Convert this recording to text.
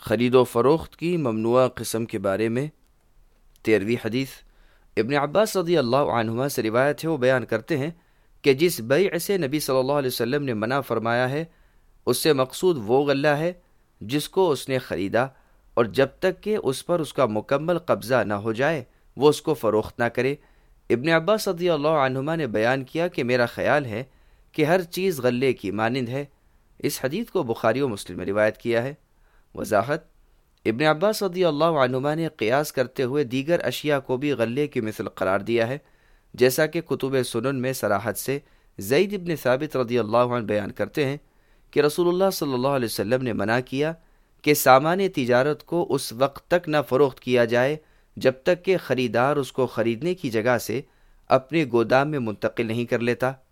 ख़रीदो फ़रोख्त की ममनुआ क़िस्म के बारे में 13वीं हदीस इब्न अब्बास रज़ियल्लाहु अन्हुमा से रिवायत है। वो बयान करते हैं कि जिस बैअ से नबी सल्लल्लाहु अलैहि वसल्लम ने मना फरमाया है उससे मकसूद वो गल्ला है जिसको उसने ख़रीदा और जब तक कि उस पर उसका मुकम्मल कब्ज़ा न हो जाए वो उसको फ़रोख्त ना करे। इब्न अब्बास रज़ियल्लाहु अन्हुमा ने बयान किया कि मेरा ख्याल है कि हर चीज़ गल्ले की मानिंद है। इस हदीस को बुखारी और मुस्लिम में रिवायत किया है। वज़ाहत इब्न अब्बास रज़ियल्लाहु अन्हुमा ने क़ियास करते हुए दीगर अशिया को भी गल्ले की मिसल करार दिया है, जैसा कि कुतुब सुनन में सराहत से ज़ैद इब्न साबित रज़ियल्लाहु अन्हु बयान करते हैं कि रसूलुल्लाह सल्लल्लाहु अलैहि वसल्लम ने मना किया कि सामान तिजारत को उस वक्त तक न फ़रोख्त किया जाए जब तक कि ख़रीदार उसको ख़रीदने की जगह से अपने गोदाम में मुंतकिल नहीं कर लेता।